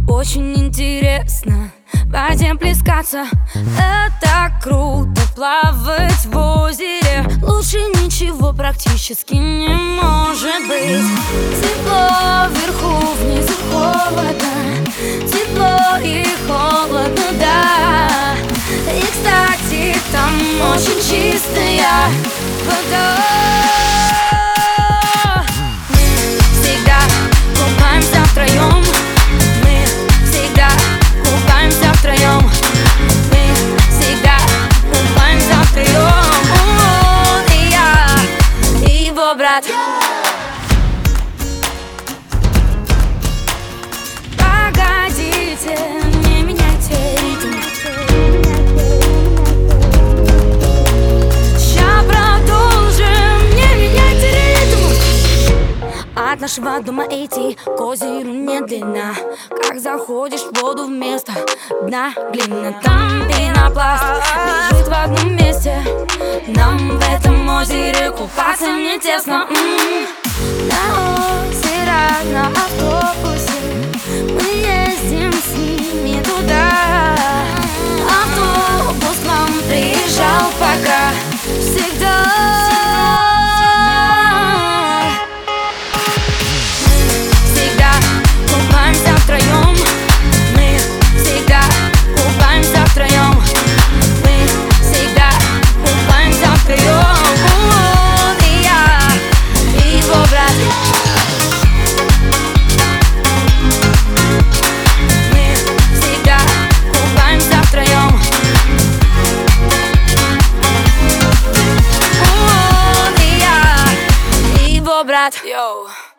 Очень интересно в воде плескаться. Это круто плавать в озере. Лучше ничего практически не может быть. Тепло вверху, внизу холодно. Тепло и холодно, да. И, кстати, там очень чистая вода. Брат, погодите, не меняйте ритм. Ща продолжим, не меняйте ритм. От нашего дома идти к озеру медленно. Как заходишь в воду вместо дна глина. Там пенопласт лежит в одном месте. Нам в этом озере купаться не тесно. На озеро, на автобусе мы ездим с ними туда. Автобус к нам приезжал пока всегда. Всегда купаемся втроем. Мы всегда купаемся втроем. Мы всегда купаемся втроем. Брат, йоу.